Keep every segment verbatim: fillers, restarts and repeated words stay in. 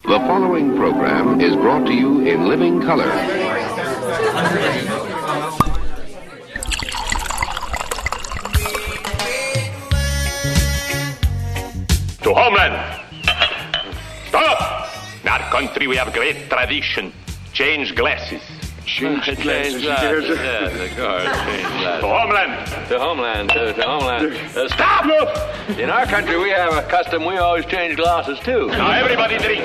The following program is brought to you in living color. To homeland! Stop! In our country we have great tradition. Change glasses. Change Change glasses. glasses, yes, of course, change glasses. To homeland! To homeland, to, to homeland. Uh, stop! In our country, we have a custom. We always change glasses, too. Now everybody drink.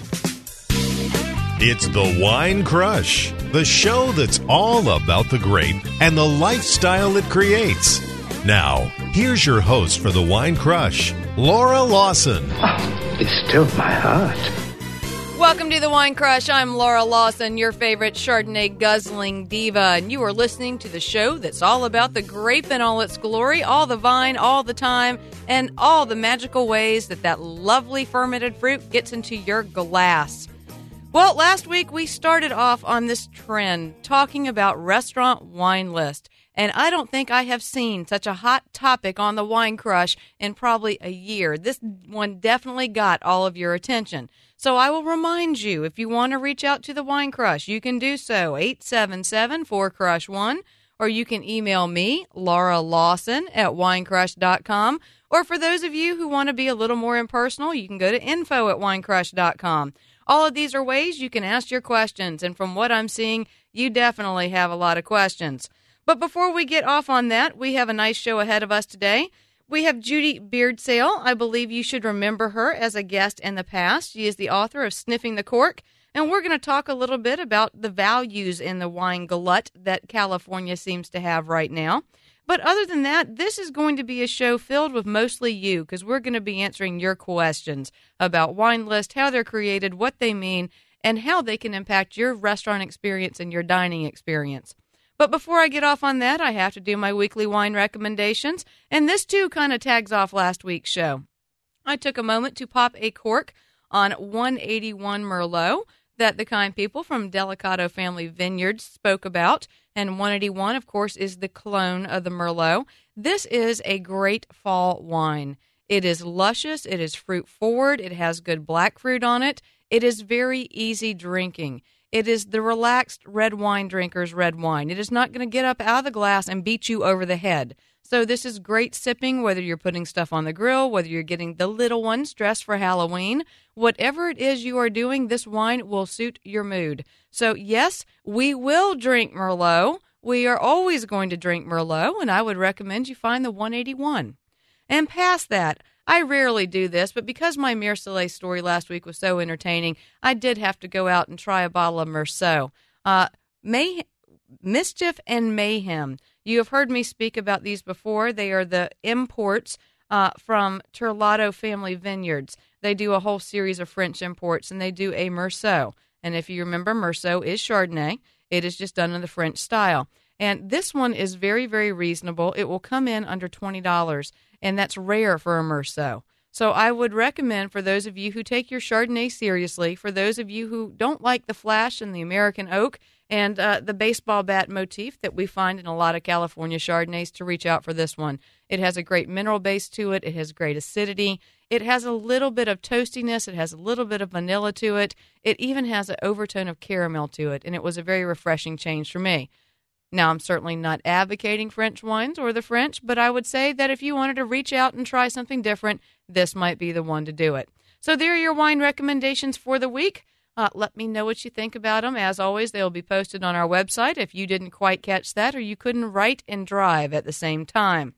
It's the Wine Crush, the show that's all about the grape and the lifestyle it creates. Now, here's your host for the Wine Crush, Laura Lawson. Oh, it stilled my heart. Welcome to the Wine Crush. I'm Laura Lawson, your favorite Chardonnay guzzling diva, and you are listening to the show that's all about the grape in all its glory, all the vine, all the time, and all the magical ways that that lovely fermented fruit gets into your glass. Well, last week we started off on this trend talking about restaurant wine list, and I don't think I have seen such a hot topic on the Wine Crush in probably a year. This one definitely got all of your attention. So I will remind you, if you want to reach out to the Wine Crush, you can do so, eight seven seven, four crush one, or you can email me, Laura Lawson, at winecrush dot com, or for those of you who want to be a little more impersonal, you can go to info at winecrush dot com. All of these are ways you can ask your questions, and from what I'm seeing, you definitely have a lot of questions. But before we get off on that, we have a nice show ahead of us today. We have Judy Beardsale. I believe you should remember her as a guest in the past. She is the author of Sniffing the Cork, and we're going to talk a little bit about the values in the wine glut that California seems to have right now. But other than that, this is going to be a show filled with mostly you, because we're going to be answering your questions about wine lists, how they're created, what they mean, and how they can impact your restaurant experience and your dining experience. But before I get off on that, I have to do my weekly wine recommendations, and this too kind of tags off last week's show. I took a moment to pop a cork on one eighty-one Merlot that the kind people from Delicato Family Vineyards spoke about, and one eighty-one, of course, is the clone of the Merlot. This is a great fall wine. It is luscious, it is fruit-forward, it has good black fruit on it, it is very easy drinking. It is the relaxed red wine drinker's red wine. It is not going to get up out of the glass and beat you over the head. So this is great sipping, whether you're putting stuff on the grill, whether you're getting the little ones dressed for Halloween. Whatever it is you are doing, this wine will suit your mood. So yes, we will drink Merlot. We are always going to drink Merlot, and I would recommend you find the one eighty-one. And past that, I rarely do this, but because my Myrcellais story last week was so entertaining, I did have to go out and try a bottle of Merceau. Uh, May- Mischief and Mayhem. You have heard me speak about these before. They are the imports uh, from Terlato Family Vineyards. They do a whole series of French imports, and they do a Merceau. And if you remember, Merceau is Chardonnay. It is just done in the French style. And this one is very, very reasonable. It will come in under twenty dollars, and that's rare for a Merceau. So I would recommend, for those of you who take your Chardonnay seriously, for those of you who don't like the flash and the American oak and uh, the baseball bat motif that we find in a lot of California Chardonnays, to reach out for this one. It has a great mineral base to it. It has great acidity. It has a little bit of toastiness. It has a little bit of vanilla to it. It even has an overtone of caramel to it, and it was a very refreshing change for me. Now, I'm certainly not advocating French wines or the French, but I would say that if you wanted to reach out and try something different, this might be the one to do it. So there are your wine recommendations for the week. Uh, let me know what you think about them. As always, they'll be posted on our website if you didn't quite catch that or you couldn't write and drive at the same time.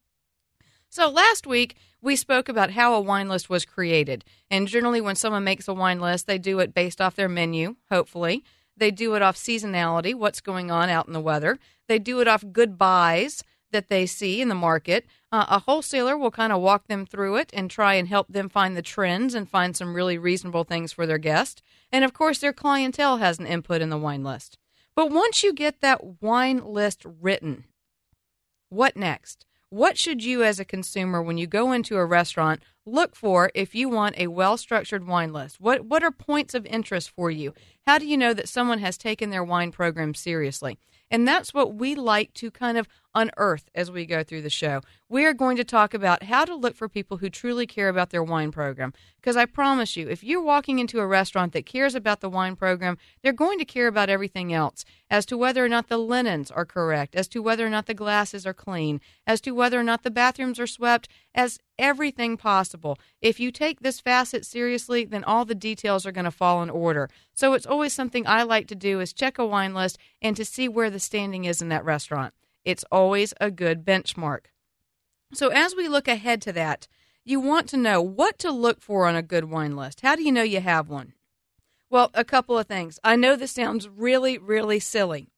So last week, we spoke about how a wine list was created. And generally, when someone makes a wine list, they do it based off their menu, hopefully. They do it off seasonality, what's going on out in the weather. They do it off good buys that they see in the market. Uh, a wholesaler will kind of walk them through it and try and help them find the trends and find some really reasonable things for their guest. And, of course, their clientele has an input in the wine list. But once you get that wine list written, what next? What should you as a consumer, when you go into a restaurant, look for if you want a well-structured wine list? What what are points of interest for you? How do you know that someone has taken their wine program seriously? And that's what we like to kind of unearth as we go through the show. We are going to talk about how to look for people who truly care about their wine program. Because I promise you, if you're walking into a restaurant that cares about the wine program, they're going to care about everything else, as to whether or not the linens are correct, as to whether or not the glasses are clean, as to whether or not the bathrooms are swept, as everything possible. If you take this facet seriously, then all the details are going to fall in order. So it's always something I like to do is check a wine list and to see where the standing is in that restaurant. It's always a good benchmark. So as we look ahead to that, you want to know what to look for on a good wine list. How do you know you have one? Well, a couple of things. I know this sounds really, really silly,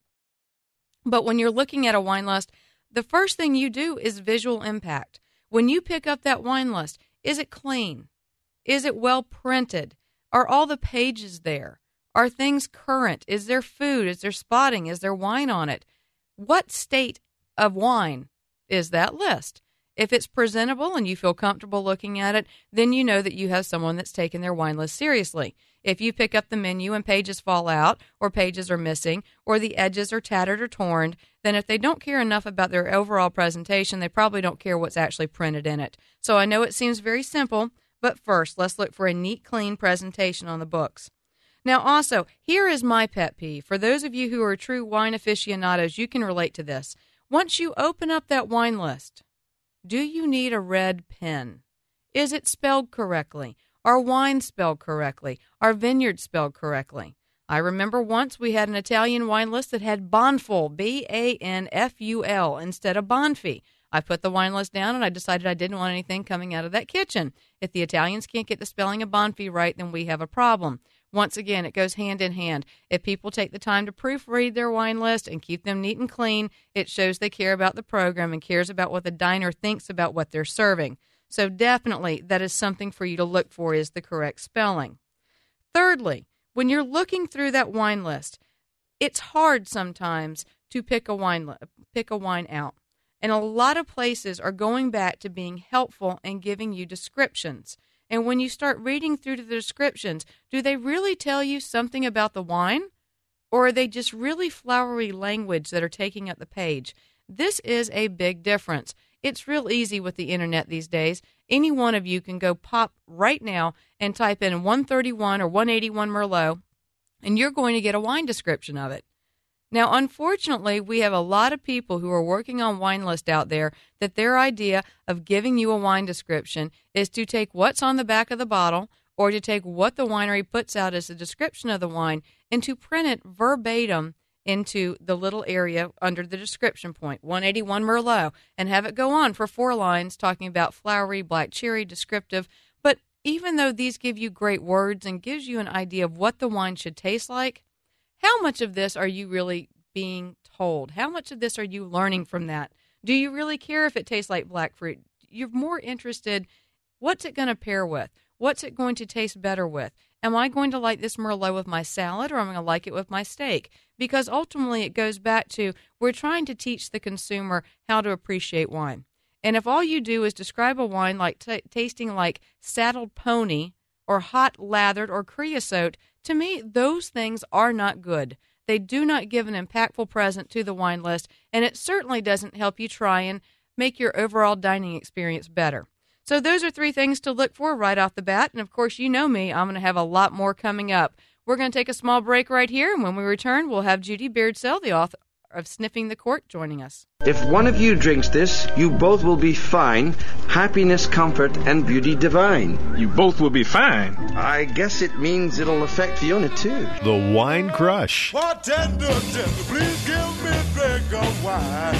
but when you're looking at a wine list, the first thing you do is visual impact. When you pick up that wine list, is it clean? Is it well printed? Are all the pages there? Are things current? Is there food? Is there spotting? Is there wine on it? What state of wine is that list? If it's presentable and you feel comfortable looking at it, then you know that you have someone that's taken their wine list seriously. If you pick up the menu and pages fall out, or pages are missing, or the edges are tattered or torn, then if they don't care enough about their overall presentation, they probably don't care what's actually printed in it. So I know it seems very simple, but first, let's look for a neat, clean presentation on the books. Now, also, here is my pet peeve. For those of you who are true wine aficionados, you can relate to this. Once you open up that wine list, do you need a red pen? Is it spelled correctly? Are wine spelled correctly? Are vineyards spelled correctly? I remember once we had an Italian wine list that had Bonful, B A N F U L, instead of Bonfi. I put the wine list down and I decided I didn't want anything coming out of that kitchen. If the Italians can't get the spelling of Bonfi right, then we have a problem. Once again, it goes hand in hand. If people take the time to proofread their wine list and keep them neat and clean, it shows they care about the program and cares about what the diner thinks about what they're serving. So definitely, that is something for you to look for, is the correct spelling. Thirdly, when you're looking through that wine list, it's hard sometimes to pick a wine li- pick a wine out. And a lot of places are going back to being helpful and giving you descriptions. And when you start reading through the descriptions, do they really tell you something about the wine? Or are they just really flowery language that are taking up the page? This is a big difference. It's real easy with the internet these days. Any one of you can go pop right now and type in one thirty-one or one eighty-one Merlot, and you're going to get a wine description of it. Now, unfortunately, we have a lot of people who are working on wine lists out there that their idea of giving you a wine description is to take what's on the back of the bottle or to take what the winery puts out as a description of the wine and to print it verbatim into the little area under the description point, one eighty-one Merlot, and have it go on for four lines talking about flowery, black cherry, descriptive. But even though these give you great words and gives you an idea of what the wine should taste like, how much of this are you really being told? How much of this are you learning from that? Do you really care if it tastes like black fruit? You're more interested, what's it going to pair with? What's it going to taste better with? Am I going to like this Merlot with my salad, or am I going to like it with my steak? Because ultimately it goes back to, we're trying to teach the consumer how to appreciate wine. And if all you do is describe a wine like t- tasting like saddled pony or hot lathered or creosote, to me, those things are not good. They do not give an impactful present to the wine list, and it certainly doesn't help you try and make your overall dining experience better. So those are three things to look for right off the bat. And, of course, you know me. I'm going to have a lot more coming up. We're going to take a small break right here, and when we return, we'll have Judy Beardsell, the author of Sniffing the Cork, joining us. If one of you drinks this, you both will be fine. Happiness, comfort, and beauty divine. You both will be fine. I guess it means it'll affect Fiona, too. The Wine Crush. Bartender, tender, please give me a drink of wine.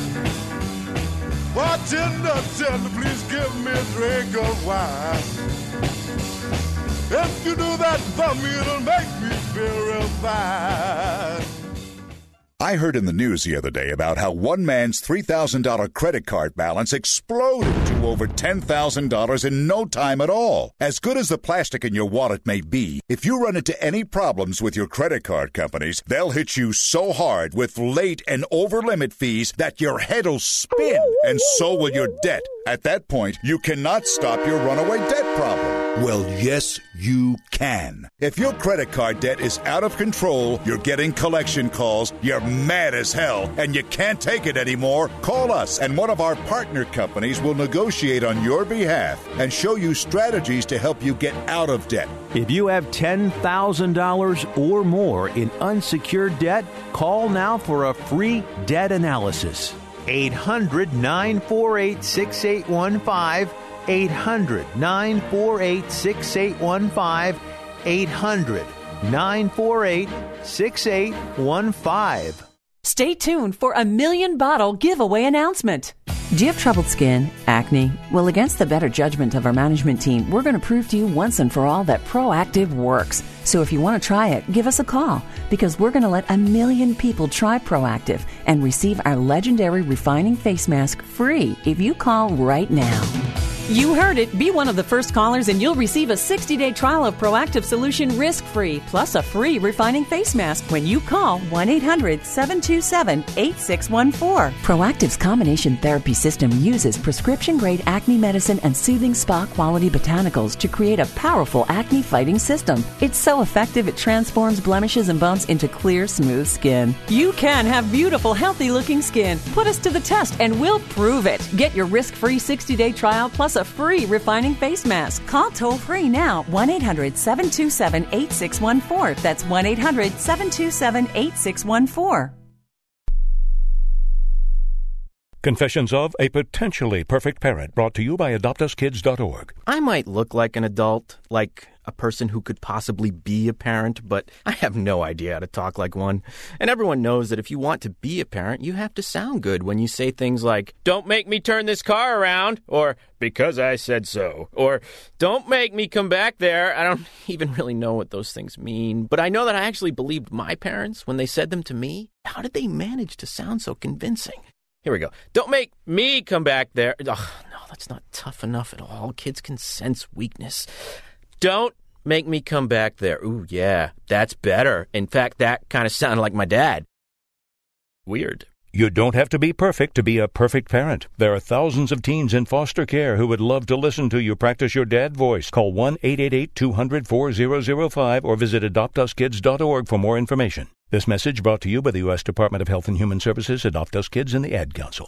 Bartender, tender, please give me a drink of wine. If you do that for me, it'll make me feel real fine. I heard in the news the other day about how one man's three thousand dollars credit card balance exploded to over ten thousand dollars in no time at all. As good as the plastic in your wallet may be, if you run into any problems with your credit card companies, they'll hit you so hard with late and over-limit fees that your head'll spin, and so will your debt. At that point, you cannot stop your runaway debt problem. Well, yes, you can. If your credit card debt is out of control, you're getting collection calls, you're mad as hell, and you can't take it anymore, call us, and one of our partner companies will negotiate on your behalf and show you strategies to help you get out of debt. If you have ten thousand dollars or more in unsecured debt, call now for a free debt analysis. eight hundred, nine four eight, six eight one five. eight hundred, nine four eight, six eight one five. eight hundred, nine four eight, six eight one five. Stay tuned for a million bottle giveaway announcement. Do you have troubled skin, acne? Well, against the better judgment of our management team, we're going to prove to you once and for all that Proactiv works. So if you want to try it, give us a call, because we're going to let a million people try Proactiv and receive our legendary refining face mask free if you call right now. You heard it. Be one of the first callers and you'll receive a sixty-day trial of Proactiv Solution risk-free, plus a free refining face mask when you call one eight hundred, seven two seven, eight six one four. Proactiv's combination therapy system uses prescription-grade acne medicine and soothing spa-quality botanicals to create a powerful acne-fighting system. It's so effective it transforms blemishes and bumps into clear, smooth skin. You can have beautiful, healthy-looking skin. Put us to the test and we'll prove it. Get your risk-free sixty-day trial plus a free refining face mask. Call toll-free now, one eight hundred, seven two seven, eight six one four. That's one eight hundred, seven two seven, eight six one four. Confessions of a Potentially Perfect Parent, brought to you by adopt us kids dot org. I might look like an adult, like a person who could possibly be a parent, but I have no idea how to talk like one. And everyone knows that if you want to be a parent, you have to sound good when you say things like, "Don't make me turn this car around," or "because I said so," or "Don't make me come back there." I don't even really know what those things mean, but I know that I actually believed my parents when they said them to me. How did they manage to sound so convincing? Here we go. "Don't make me come back there." Ugh, no, that's not tough enough at all. Kids can sense weakness. "Don't make me come back there." Ooh, yeah, that's better. In fact, that kind of sounded like my dad. Weird. You don't have to be perfect to be a perfect parent. There are thousands of teens in foster care who would love to listen to you practice your dad voice. Call one eight eight eight, two hundred, four thousand five or visit adopt us kids dot org for more information. This message brought to you by the U S Department of Health and Human Services, Adopt Us Kids, and the Ad Council.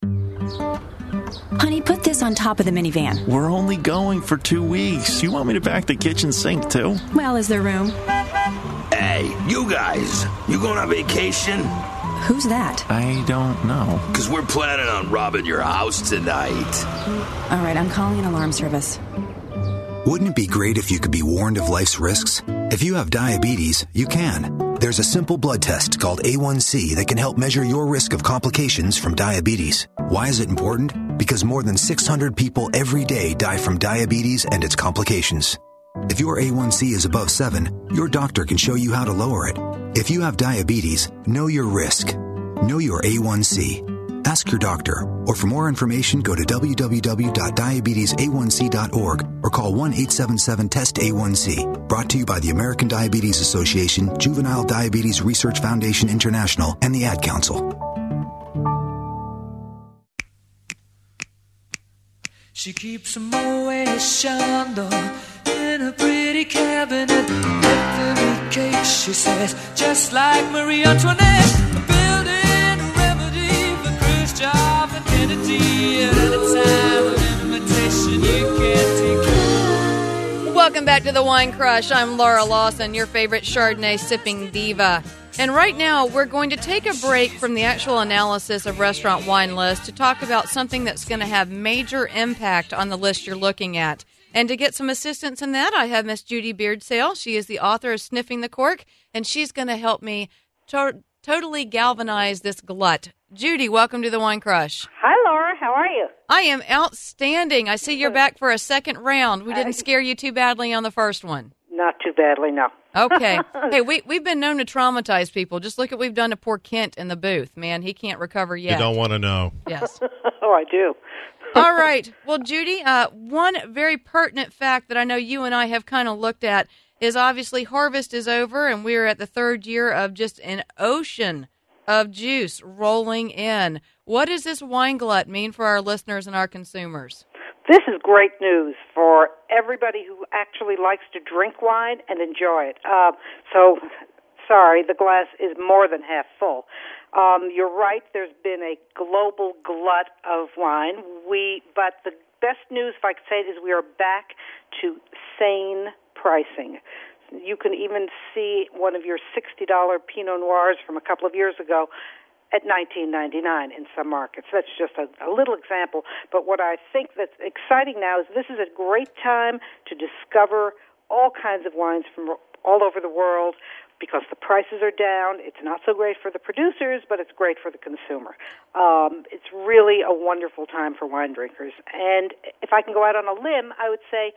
Honey, put this on top of the minivan. We're only going for two weeks. You want me to pack the kitchen sink, too? Well, is there room? Hey, you guys, you going on vacation? Who's that? I don't know. Because we're planning on robbing your house tonight. All right, I'm calling an alarm service. Wouldn't it be great if you could be warned of life's risks? If you have diabetes, you can. There's a simple blood test called A one C that can help measure your risk of complications from diabetes. Why is it important? Because more than six hundred people every day die from diabetes and its complications. If your A one C is above seven, your doctor can show you how to lower it. If you have diabetes, know your risk. Know your A one C. Ask your doctor, or for more information, go to w w w dot diabetes a one c dot org or call one eight seven seven, test A one C. Brought to you by the American Diabetes Association, Juvenile Diabetes Research Foundation International, and the Ad Council. She keeps a Moet Chandon in a pretty cabinet, nothing with cake, she says, just like Marie Antoinette, building a remedy for Khrushchev and Kennedy at any time of invitation you can't take. Welcome back to the Wine Crush. I'm Laura Lawson, your favorite Chardonnay sipping diva. And right now, we're going to take a break from the actual analysis of restaurant wine lists to talk about something that's going to have major impact on the list you're looking at. And to get some assistance in that, I have Miss Judy Beardsale. She is the author of Sniffing the Cork, and she's going to help me to- totally galvanize this glut. Judy, welcome to the Wine Crush. Hi, Laura. How are you? I am outstanding. I see you're back for a second round. We didn't scare you too badly on the first one. Not too badly, no. Okay. Hey, we, we've been known to traumatize people. Just look at what we've done to poor Kent in the booth. Man, he can't recover yet. You don't want to know. Yes. Oh, I do. All right. Well, Judy, uh, one very pertinent fact that I know you and I have kind of looked at is obviously harvest is over, and we're at the third year of just an ocean of juice rolling in. What does this wine glut mean for our listeners and our consumers? This is great news for everybody who actually likes to drink wine and enjoy it. Uh, so, sorry, the glass is more than half full. Um, you're right, there's been a global glut of wine. We, but the best news, if I could say it, is we are back to sane pricing. You can even see one of your sixty dollars Pinot Noirs from a couple of years ago at nineteen ninety-nine in some markets. That's just a, a little example. But what I think that's exciting now is this is a great time to discover all kinds of wines from all over the world because the prices are down. It's not so great for the producers, but it's great for the consumer. Um, it's really a wonderful time for wine drinkers. And if I can go out on a limb, I would say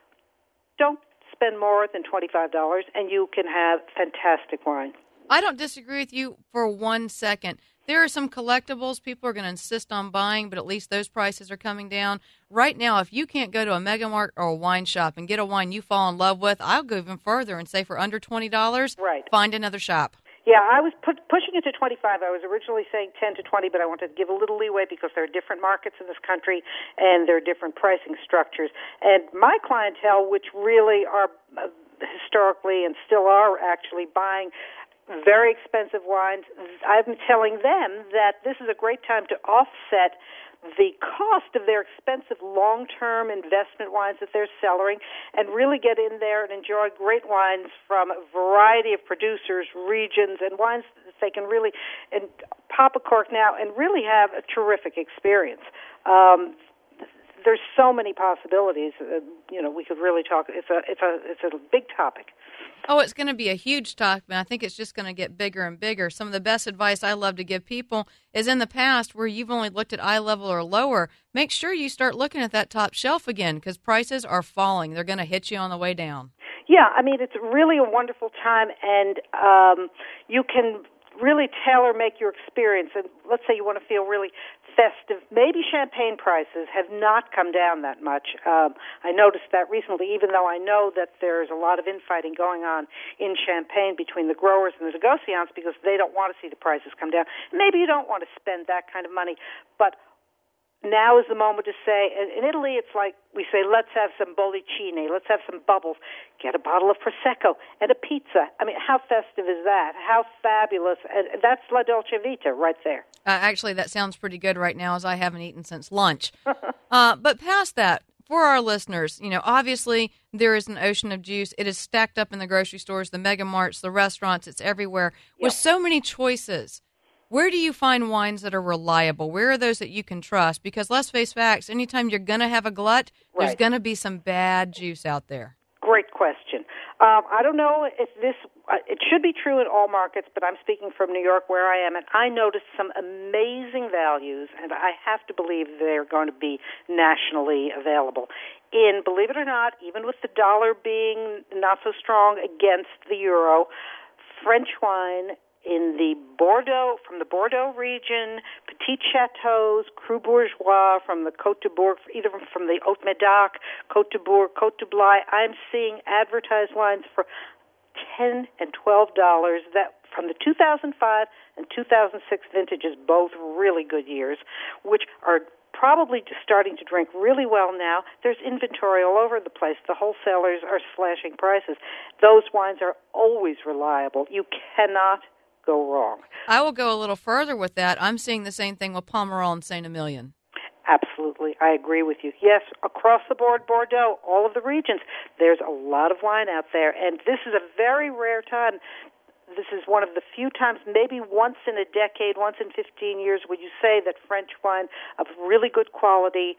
don't spend more than twenty-five dollars, and you can have fantastic wine. I don't disagree with you for one second. There are some collectibles people are going to insist on buying, but at least those prices are coming down. Right now, if you can't go to a Mega Mart or a wine shop and get a wine you fall in love with, I'll go even further and say for under twenty dollars, right. Find another shop. Yeah, I was put, pushing it to twenty-five. I was originally saying ten to twenty, but I wanted to give a little leeway because there are different markets in this country and there are different pricing structures. And my clientele, which really are uh, historically and still are actually buying very expensive wines, I'm telling them that this is a great time to offset the cost of their expensive long-term investment wines that they're selling and really get in there and enjoy great wines from a variety of producers, regions, and wines that they can really and pop a cork now and really have a terrific experience. Um, there's so many possibilities. Uh, you know, we could really talk. It's a it's a it's a big topic. Oh, it's going to be a huge topic, and I think it's just going to get bigger and bigger. Some of the best advice I love to give people is in the past where you've only looked at eye level or lower, make sure you start looking at that top shelf again because prices are falling. They're going to hit you on the way down. Yeah, I mean, it's really a wonderful time, and um, you can really tailor-make your experience. And let's say you want to feel really festive. Maybe champagne prices have not come down that much. Um, I noticed that recently, even though I know that there's a lot of infighting going on in Champagne between the growers and the negociants because they don't want to see the prices come down. Maybe you don't want to spend that kind of money, but now is the moment to say, in Italy it's like we say, let's have some bollicine, let's have some bubbles, get a bottle of Prosecco and a pizza. I mean, how festive is that? How fabulous. And that's La Dolce Vita right there. Uh, actually, that sounds pretty good right now as I haven't eaten since lunch. uh, but past that, for our listeners, you know, obviously there is an ocean of juice. It is stacked up in the grocery stores, the Mega Marts, the restaurants. It's everywhere. Yep. With so many choices, where do you find wines that are reliable? Where are those that you can trust? Because let's face facts, anytime you're going to have a glut, right. There's going to be some bad juice out there. Great question. Um, I don't know if this, uh, it should be true in all markets, but I'm speaking from New York where I am, and I noticed some amazing values, and I have to believe they're going to be nationally available. In, believe it or not, even with the dollar being not so strong against the euro, French wine in the Bordeaux, from the Bordeaux region, Petit Chateaux, Cru Bourgeois, from the Côte de Bourg, either from the Haute Médoc, Côte de Bourg, Côte de Blaye, I'm seeing advertised wines for ten and twelve dollars. That from the two thousand five and two thousand six vintages, both really good years, which are probably just starting to drink really well now. There's inventory all over the place. The wholesalers are slashing prices. Those wines are always reliable. You cannot go wrong. I will go a little further with that. I'm seeing the same thing with Pomerol and Saint-Emilion. Absolutely. I agree with you. Yes, across the board, Bordeaux, all of the regions, there's a lot of wine out there, and this is a very rare time. This is one of the few times, maybe once in a decade, once in fifteen years, where you say that French wine of really good quality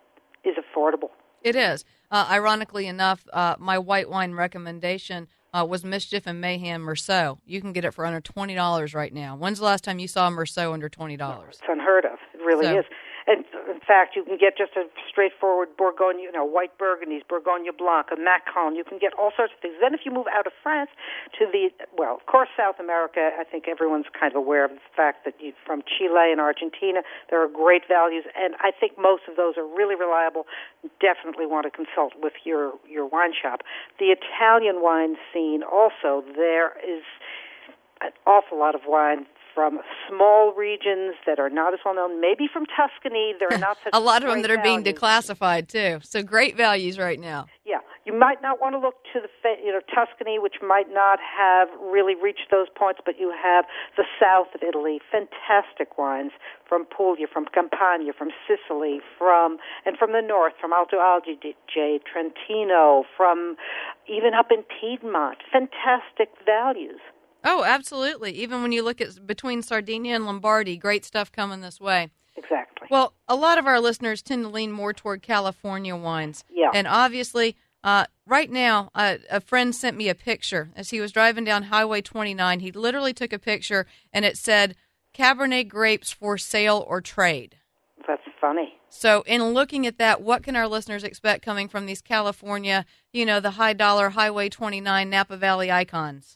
is affordable. It is. Uh, ironically enough, uh, my white wine recommendation uh, was Mischief and Mayhem Merceau. You can get it for under twenty dollars right now. When's the last time you saw a Merceau under twenty dollars? It's unheard of. It really so, is. And in fact, you can get just a straightforward Bourgogne, you know, white Burgundies, Bourgogne Blanc, a Macron. You can get all sorts of things. Then if you move out of France to the, well, of course, South America, I think everyone's kind of aware of the fact that you, from Chile and Argentina, there are great values. And I think most of those are really reliable. Definitely want to consult with your, your wine shop. The Italian wine scene also, there is an awful lot of wine from small regions that are not as well known, maybe from Tuscany. There are not such a lot of them great that are being values. declassified too. So great values right now. Yeah, you might not want to look to the you know Tuscany, which might not have really reached those points, but you have the south of Italy, fantastic wines from Puglia, from Campania, from Sicily, from and from the north, from Alto Adige, Trentino, from even up in Piedmont, fantastic values. Oh, absolutely. Even when you look at between Sardinia and Lombardy, great stuff coming this way. Exactly. Well, a lot of our listeners tend to lean more toward California wines. Yeah. And obviously, uh, right now, uh, a friend sent me a picture. As he was driving down Highway twenty-nine, he literally took a picture, and it said, Cabernet grapes for sale or trade. That's funny. So in looking at that, what can our listeners expect coming from these California, you know, the high-dollar Highway twenty-nine Napa Valley icons?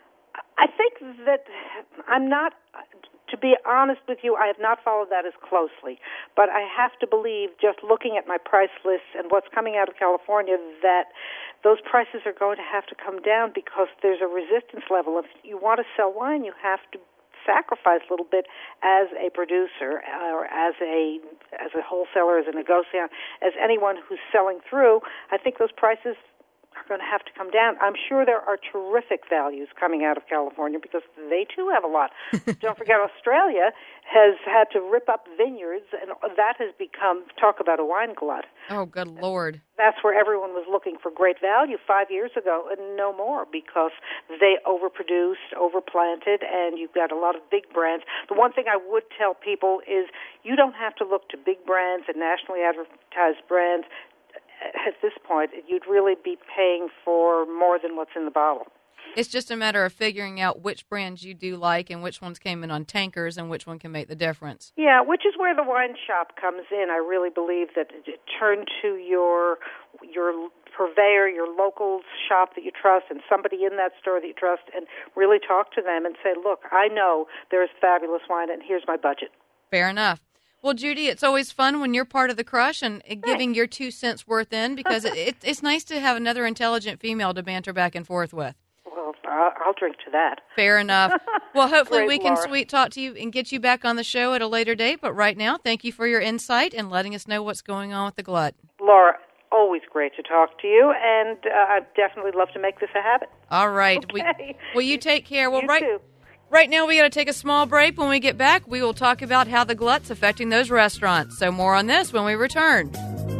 I think that I'm not, to be honest with you, I have not followed that as closely. But I have to believe, just looking at my price lists and what's coming out of California, that those prices are going to have to come down because there's a resistance level. If you want to sell wine, you have to sacrifice a little bit as a producer or as a as a wholesaler, as a negociant, as anyone who's selling through. I think those prices are going to have to come down. I'm sure there are terrific values coming out of California because they too have a lot. Don't forget, Australia has had to rip up vineyards, and that has become, talk about a wine glut. Oh, good Lord. That's where everyone was looking for great value five years ago, and no more, because they overproduced, overplanted, and you've got a lot of big brands. The one thing I would tell people is you don't have to look to big brands and nationally advertised brands. At this point, you'd really be paying for more than what's in the bottle. It's just a matter of figuring out which brands you do like and which ones came in on tankers and which one can make the difference. Yeah, which is where the wine shop comes in. I really believe that turn to your your purveyor, your local shop that you trust, and somebody in that store that you trust, and really talk to them and say, look, I know there's fabulous wine, and here's my budget. Fair enough. Well, Judy, it's always fun when you're part of the crush and giving your two cents worth in, because it, it, it's nice to have another intelligent female to banter back and forth with. Well, I'll, I'll drink to that. Fair enough. Well, hopefully Great, we can Laura. sweet talk to you and get you back on the show at a later date. But right now, thank you for your insight and letting us know what's going on with the glut. Laura, always great to talk to you, and uh, I'd definitely love to make this a habit. All right. Okay. We, well, you take care. Well, You right. too. Right now, we got to take a small break. When we get back, we will talk about how the glut's affecting those restaurants. So more on this when we return.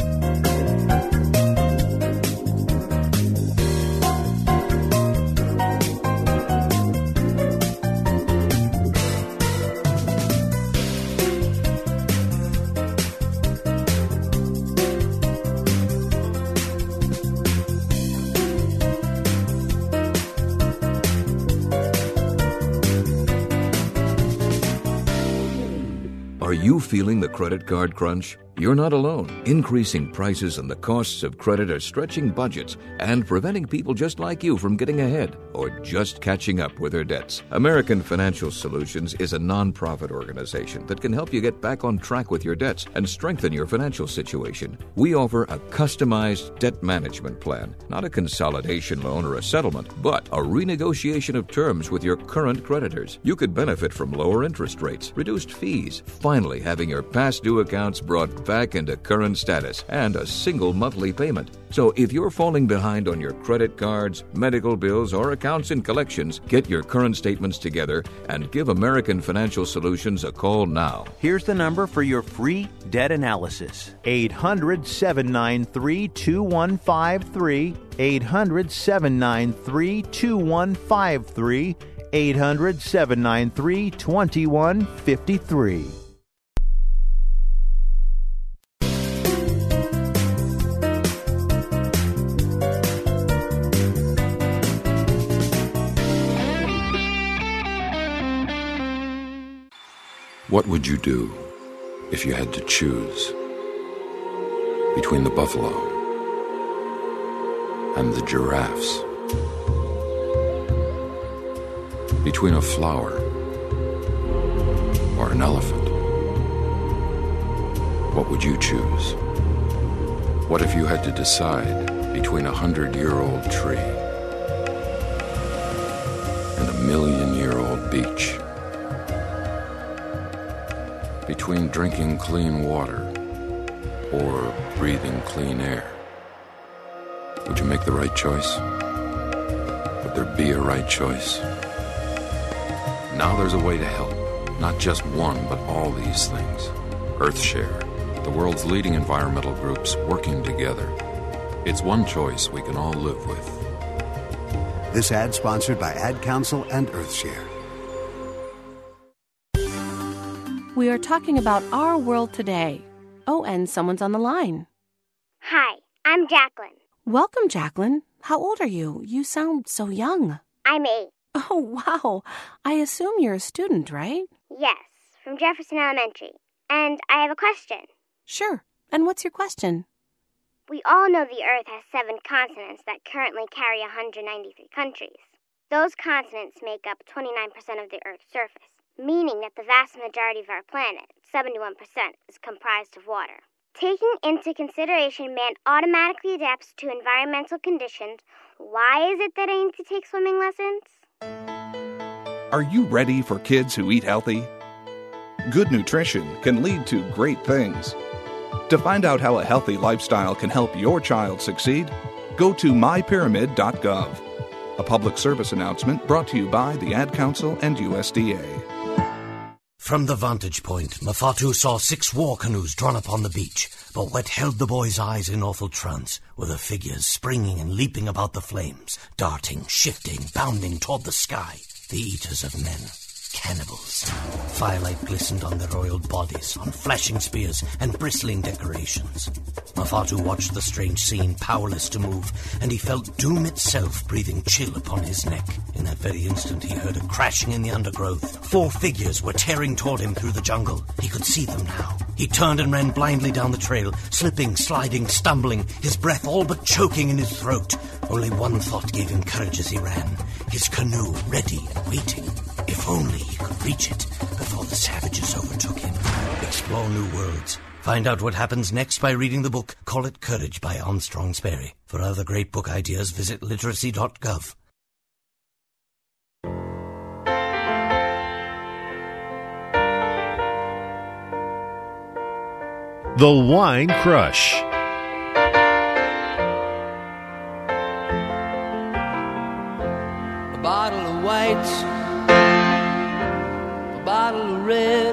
Are you feeling the credit card crunch? You're not alone. Increasing prices and the costs of credit are stretching budgets and preventing people just like you from getting ahead or just catching up with their debts. American Financial Solutions is a nonprofit organization that can help you get back on track with your debts and strengthen your financial situation. We offer a customized debt management plan, not a consolidation loan or a settlement, but a renegotiation of terms with your current creditors. You could benefit from lower interest rates, reduced fees, finally having your past due accounts brought back into current status, and a single monthly payment. So if you're falling behind on your credit cards, medical bills, or accounts and collections, get your current statements together and give American Financial Solutions a call now. Here's the number for your free debt analysis. eight hundred, seven nine three, two one five three. eight hundred, seven nine three, two one five three. eight hundred, seven nine three, two one five three. What would you do if you had to choose between the buffalo and the giraffes? Between a flower or an elephant? What would you choose? What if you had to decide between a hundred-year-old tree and a million-year-old beach? between drinking clean water or breathing clean air, would you make the right choice? Would there be a right choice? Now there's a way to help. Not just one, but all these things. EarthShare, the world's leading environmental groups working together. It's one choice we can all live with. This ad sponsored by Ad Council and EarthShare. We are talking about our world today. Oh, and someone's on the line. Hi, I'm Jacqueline. Welcome, Jacqueline. How old are you? You sound so young. I'm eight. Oh, wow. I assume you're a student, right? Yes, from Jefferson Elementary. And I have a question. Sure. And what's your question? We all know the Earth has seven continents that currently carry one hundred ninety-three countries. Those continents make up twenty-nine percent of the Earth's surface, meaning that the vast majority of our planet, seventy-one percent, is comprised of water. Taking into consideration man automatically adapts to environmental conditions, why is it that I need to take swimming lessons? Are you ready for kids who eat healthy? Good nutrition can lead to great things. To find out how a healthy lifestyle can help your child succeed, go to my pyramid dot gov. A public service announcement brought to you by the Ad Council and U S D A. From the vantage point, Mafatu saw six war canoes drawn up on the beach, but what held the boy's eyes in awful trance were the figures springing and leaping about the flames, darting, shifting, bounding toward the sky, the eaters of men. Cannibals. Firelight glistened on their oiled bodies, on flashing spears and bristling decorations. Mafatu watched the strange scene, powerless to move, and he felt doom itself breathing chill upon his neck. In that very instant, he heard a crashing in the undergrowth. Four figures were tearing toward him through the jungle. He could see them now. He turned and ran blindly down the trail, slipping, sliding, stumbling, his breath all but choking in his throat. Only one thought gave him courage as he ran. His canoe ready and waiting. If only he could reach it before the savages overtook him. Explore new worlds. Find out what happens next by reading the book Call It Courage by Armstrong Sperry. For other great book ideas, visit literacy dot gov. The Wine Crush. A bottle of white, a bottle of red.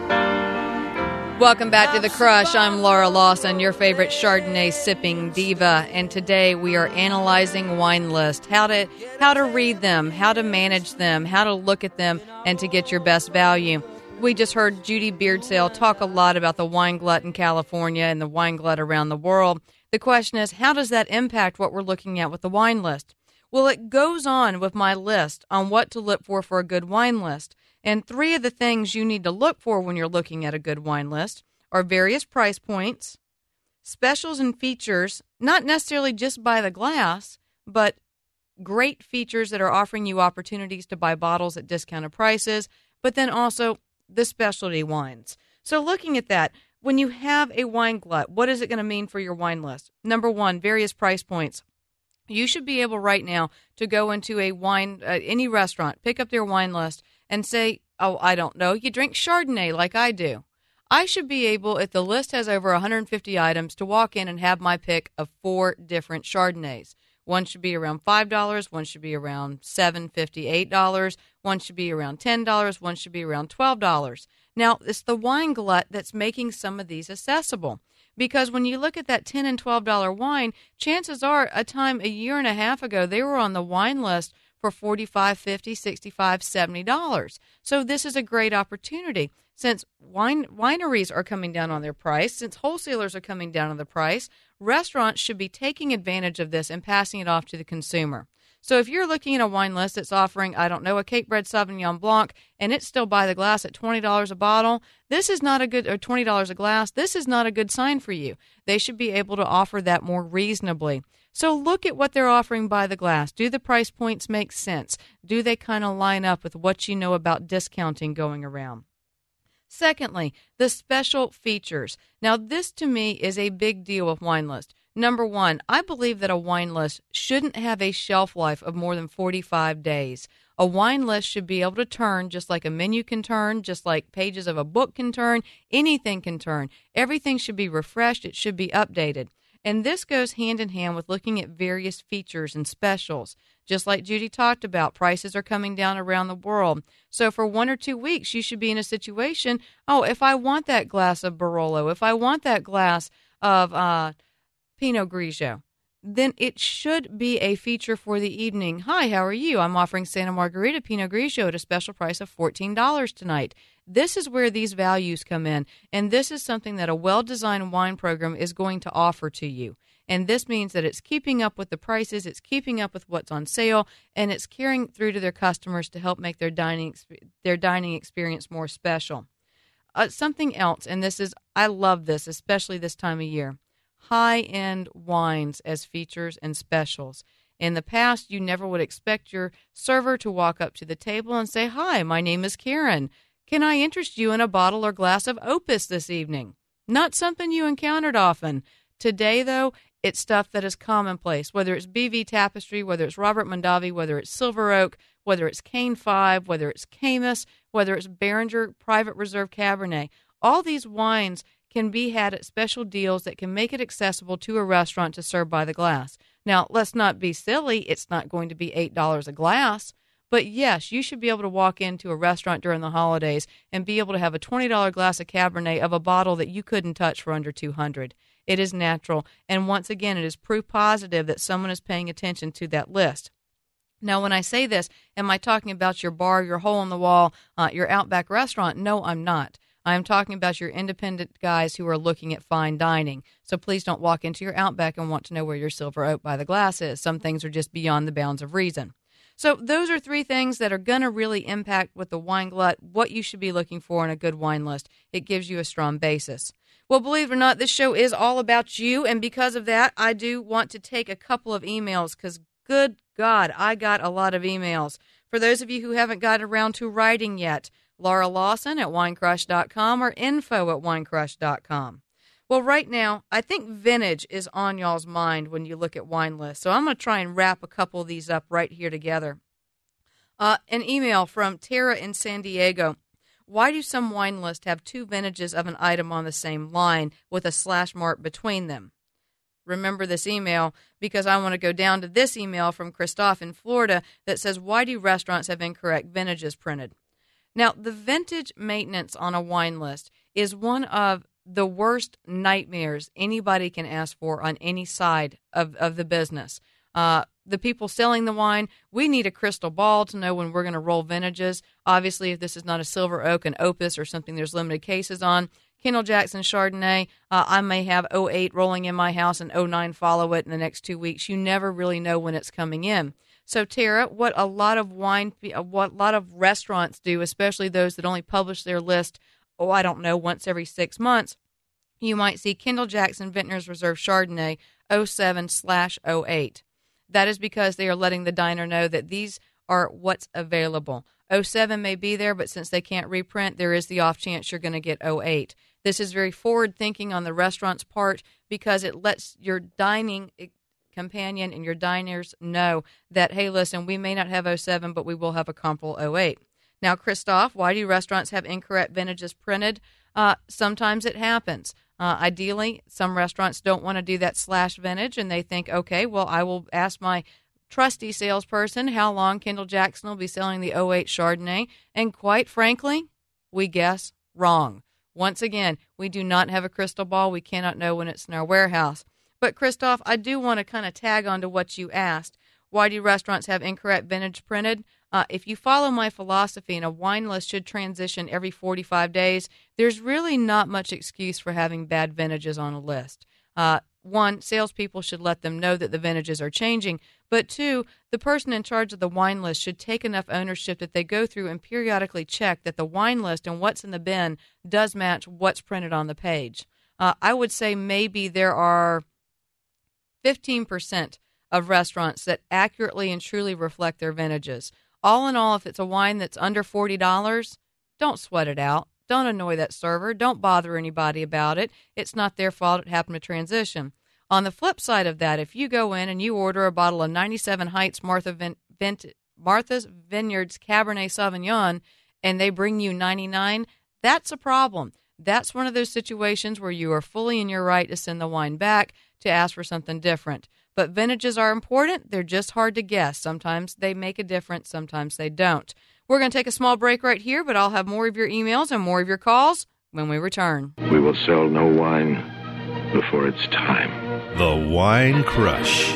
Welcome back to The Crush. I'm Laura Lawson, your favorite Chardonnay sipping diva, and today we are analyzing wine lists, how to how to read them, how to manage them, how to look at them, and to get your best value. We just heard Judy Beardsale talk a lot about the wine glut in California and the wine glut around the world. The question is, how does that impact what we're looking at with the wine list? Well, it goes on with my list on what to look for for a good wine list. And three of the things you need to look for when you're looking at a good wine list are various price points, specials and features, not necessarily just by the glass, but great features that are offering you opportunities to buy bottles at discounted prices, but then also the specialty wines. So looking at that, when you have a wine glut, what is it going to mean for your wine list? Number one, various price points. You should be able right now to go into a wine, uh, any restaurant, pick up their wine list and say, oh, I don't know, you drink Chardonnay like I do. I should be able, if the list has over one hundred fifty items, to walk in and have my pick of four different Chardonnays. One should be around five dollars, one should be around seven dollars and fifty-eight cents, one should be around ten dollars, one should be around twelve dollars. Now, it's the wine glut that's making some of these accessible. Because when you look at that ten and twelve dollar wine, chances are a time a year and a half ago, they were on the wine list for forty-five dollars, fifty dollars, sixty-five dollars, seventy dollars. So this is a great opportunity. Since wine wineries are coming down on their price, since wholesalers are coming down on the price, restaurants should be taking advantage of this and passing it off to the consumer. So if you're looking at a wine list that's offering, I don't know, a Cape Bread Sauvignon Blanc, and it's still by the glass at twenty dollars a bottle, this is not a good, or twenty dollars a glass, this is not a good sign for you. They should be able to offer that more reasonably. So look at what they're offering by the glass. Do the price points make sense? Do they kind of line up with what you know about discounting going around? Secondly, the special features. Now, this to me is a big deal with wine list. Number one, I believe that a wine list shouldn't have a shelf life of more than forty-five days. A wine list should be able to turn just like a menu can turn, just like pages of a book can turn. Anything can turn. Everything should be refreshed. It should be updated. And this goes hand in hand with looking at various features and specials. Just like Judy talked about, prices are coming down around the world. So for one or two weeks, you should be in a situation, oh, if I want that glass of Barolo, if I want that glass of uh, Pinot Grigio, then it should be a feature for the evening. Hi, how are you? I'm offering Santa Margherita Pinot Grigio at a special price of fourteen dollars tonight. This is where these values come in, and this is something that a well-designed wine program is going to offer to you. And this means that it's keeping up with the prices, it's keeping up with what's on sale, and it's carrying through to their customers to help make their dining their dining experience more special. Uh, something else, and this is, I love this, especially this time of year, high-end wines as features and specials. In the past, you never would expect your server to walk up to the table and say, "Hi, my name is Karen. Can I interest you in a bottle or glass of Opus this evening?" Not something you encountered often. Today, though, it's stuff that is commonplace, whether it's B V Tapestry, whether it's Robert Mondavi, whether it's Silver Oak, whether it's Cane five, whether it's Caymus, whether it's Beringer Private Reserve Cabernet. All these wines can be had at special deals that can make it accessible to a restaurant to serve by the glass. Now, let's not be silly. It's not going to be eight dollars a glass. But yes, you should be able to walk into a restaurant during the holidays and be able to have a twenty dollars glass of Cabernet of a bottle that you couldn't touch for under two hundred dollars. It is natural. And once again, it is proof positive that someone is paying attention to that list. Now, when I say this, am I talking about your bar, your hole-in-the-wall, uh, your Outback restaurant? No, I'm not. I'm talking about your independent guys who are looking at fine dining. So please don't walk into your Outback and want to know where your Silver Oak by the glass is. Some things are just beyond the bounds of reason. So those are three things that are going to really impact with the wine glut, what you should be looking for in a good wine list. It gives you a strong basis. Well, believe it or not, this show is all about you, and because of that, I do want to take a couple of emails because, good God, I got a lot of emails. For those of you who haven't gotten around to writing yet, Laura Lawson at wine crush dot com or info at wine crush dot com. Well, right now, I think vintage is on y'all's mind when you look at wine lists. So I'm going to try and wrap a couple of these up right here together. Uh, an email from Tara in San Diego. Why do some wine lists have two vintages of an item on the same line with a slash mark between them? Remember this email because I want to go down to this email from Christoph in Florida that says, why do restaurants have incorrect vintages printed? Now, the vintage maintenance on a wine list is one of the worst nightmares anybody can ask for on any side of, of the business. Uh, the people selling the wine, we need a crystal ball to know when we're going to roll vintages. Obviously, if this is not a Silver Oak, an Opus, or something there's limited cases on, Kendall Jackson Chardonnay, uh, I may have oh eight rolling in my house and oh nine follow it in the next two weeks. You never really know when it's coming in. So, Tara, what a lot of wine, what a lot of restaurants do, especially those that only publish their list, oh, I don't know, once every six months, you might see Kendall Jackson Vintners Reserve Chardonnay oh seven slash oh eight. That is because they are letting the diner know that these are what's available. oh seven may be there, but since they can't reprint, there is the off chance you're going to get oh eight. This is very forward thinking on the restaurant's part because it lets your dining companion and your diners know that, hey, listen, we may not have oh seven, but we will have a comparable oh eight. Now, Christoph, why do restaurants have incorrect vintages printed? Uh, sometimes it happens. Uh, ideally, some restaurants don't want to do that slash vintage, and they think, okay, well, I will ask my trusty salesperson how long Kendall Jackson will be selling the oh eight Chardonnay, and quite frankly, we guess wrong. Once again, we do not have a crystal ball. We cannot know when it's in our warehouse. But, Christoph, I do want to kind of tag on to what you asked. Why do restaurants have incorrect vintage printed? Uh, if you follow my philosophy and a wine list should transition every forty-five days, there's really not much excuse for having bad vintages on a list. Uh, one, salespeople should let them know that the vintages are changing. But two, the person in charge of the wine list should take enough ownership that they go through and periodically check that the wine list and what's in the bin does match what's printed on the page. Uh, I would say maybe there are fifteen percent of restaurants that accurately and truly reflect their vintages. All in all, if it's a wine that's under forty dollars, don't sweat it out. Don't annoy that server. Don't bother anybody about it. It's not their fault it happened to transition. On the flip side of that, if you go in and you order a bottle of ninety-seven Heights Martha, Vin- Vint- Martha's Vineyards Cabernet Sauvignon and they bring you ninety-nine, that's a problem. That's one of those situations where you are fully in your right to send the wine back to ask for something different. But vintages are important. They're just hard to guess. Sometimes they make a difference. Sometimes they don't. We're going to take a small break right here, but I'll have more of your emails and more of your calls when we return. We will sell no wine before it's time. The Wine Crush.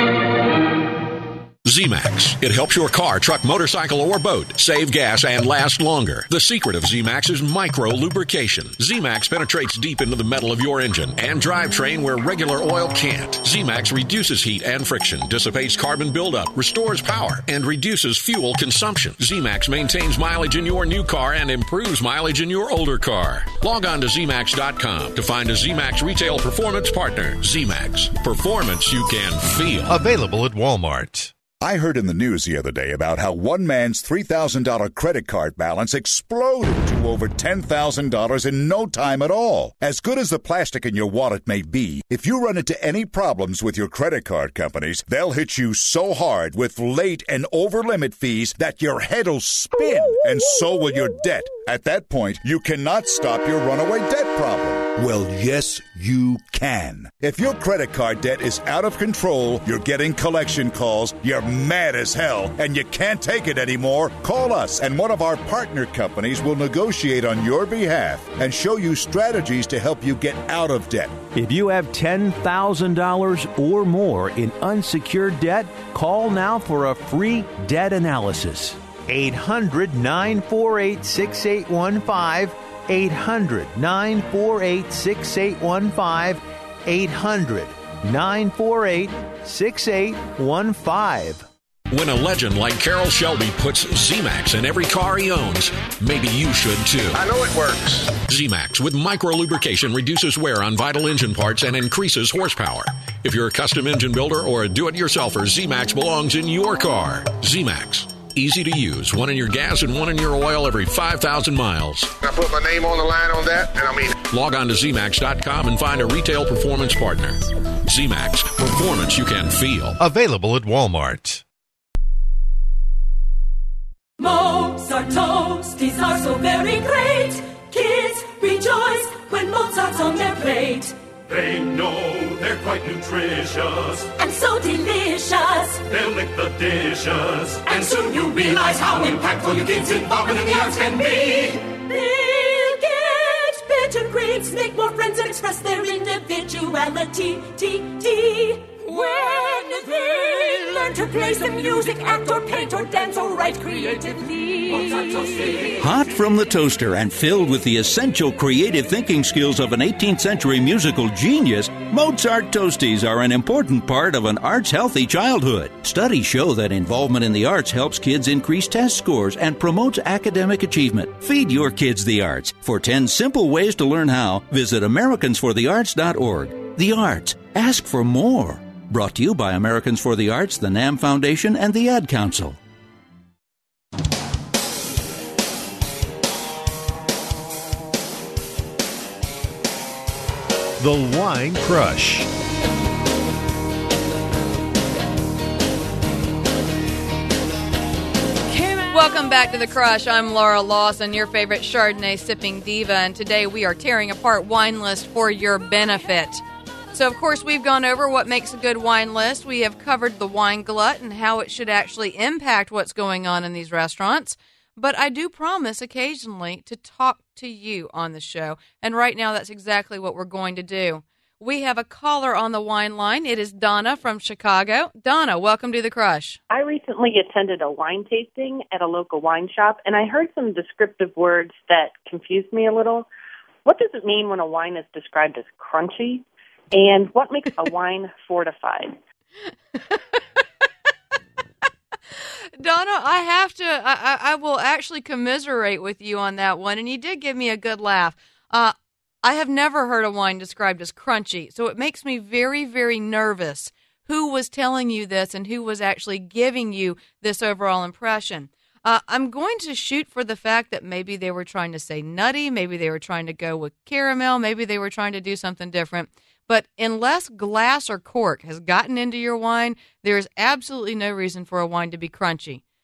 Z-Max. It helps your car, truck, motorcycle, or boat save gas and last longer. The secret of Z-Max is micro-lubrication. Z-Max penetrates deep into the metal of your engine and drivetrain where regular oil can't. Z-Max reduces heat and friction, dissipates carbon buildup, restores power, and reduces fuel consumption. Z-Max maintains mileage in your new car and improves mileage in your older car. Log on to Z max dot com to find a Z-Max retail performance partner. Z-Max. Performance you can feel. Available at Walmart. I heard in the news the other day about how one man's three thousand dollars credit card balance exploded to over ten thousand dollars in no time at all. As good as the plastic in your wallet may be, if you run into any problems with your credit card companies, they'll hit you so hard with late and over-limit fees that your head'll spin, and so will your debt. At that point, you cannot stop your runaway debt problem. Well, yes, you can. If your credit card debt is out of control, you're getting collection calls, you're mad as hell, and you can't take it anymore, call us, and one of our partner companies will negotiate on your behalf and show you strategies to help you get out of debt. If you have ten thousand dollars or more in unsecured debt, call now for a free debt analysis. eight hundred, nine four eight, six eight one five, eight hundred, nine four eight, six eight one five, eight hundred, nine four eight, six eight one five. When a legend like Carroll Shelby puts Z-Max in every car he owns, maybe you should too. I know it works. Z-Max with micro-lubrication reduces wear on vital engine parts and increases horsepower. If you're a custom engine builder or a do-it-yourselfer, Z-Max belongs in your car. Z-Max. Easy to use. One in your gas and one in your oil every five thousand miles. I put my name on the line on that, and I mean... Log on to Z max dot com and find a retail performance partner. Z-Max. Performance you can feel. Available at Walmart. Mozart toasties are so very great. Kids rejoice when Mozart's on their plate. They know they're quite nutritious and so delicious. They'll lick the dishes, and soon you realize how impactful your kids' involvement in the arts can be. They'll get better grades, make more friends, and express their individuality. T T When they learn to play some music, act or paint or dance or write creatively. Hot from the toaster and filled with the essential creative thinking skills of an eighteenth century musical genius, Mozart Toasties are an important part of an arts-healthy childhood. Studies show that involvement in the arts helps kids increase test scores and promotes academic achievement. Feed your kids the arts. For ten simple ways to learn how, visit Americans for the Arts dot org. The arts. Ask for more. Brought to you by Americans for the Arts, the NAM Foundation, and the Ad Council. The Wine Crush. Welcome back to The Crush. I'm Laura Lawson, your favorite Chardonnay sipping diva, and today we are tearing apart wine list for your benefit. So, of course, we've gone over what makes a good wine list. We have covered the wine glut and how it should actually impact what's going on in these restaurants. But I do promise occasionally to talk to you on the show. And right now, that's exactly what we're going to do. We have a caller on the wine line. It is Donna from Chicago. Donna, welcome to The Crush. I recently attended a wine tasting at a local wine shop, and I heard some descriptive words that confused me a little. What does it mean when a wine is described as crunchy? And what makes a wine fortified? Donna, I have to, I, I will actually commiserate with you on that one. And you did give me a good laugh. Uh, I have never heard a wine described as crunchy. So it makes me very, very nervous who was telling you this and who was actually giving you this overall impression. Uh, I'm going to shoot for the fact that maybe they were trying to say nutty. Maybe they were trying to go with caramel. Maybe they were trying to do something different. But unless glass or cork has gotten into your wine, there is absolutely no reason for a wine to be crunchy.